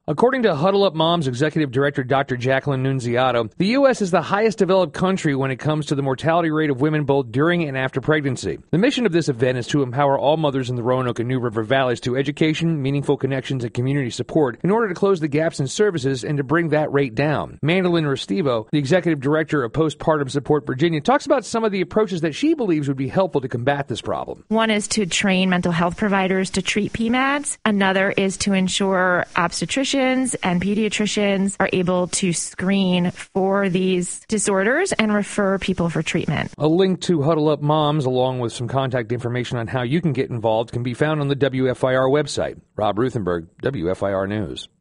According to Huddle Up Moms Executive Director Dr. Jacqueline Nunziato, the U.S. is the highest developed country when it comes to the mortality rate of women both during and after pregnancy. The mission of this event is to empower all mothers in the Roanoke and New River Valleys to education, meaningful connections, and community support in order to close the gaps in services and to bring that rate down. Mandolin Restivo, the Executive Director of Postpartum Support Virginia, talks about some of the approaches that she believes would be helpful to combat this problem. One is to train mental health providers to treat PMADs. Another is to ensure obstetricians and pediatricians are able to screen for these disorders and refer people for treatment. A link to Huddle Up Moms, along with some contact information on how you can get involved, can be found on the WFIR website. Rob Ruthenberg, WFIR News.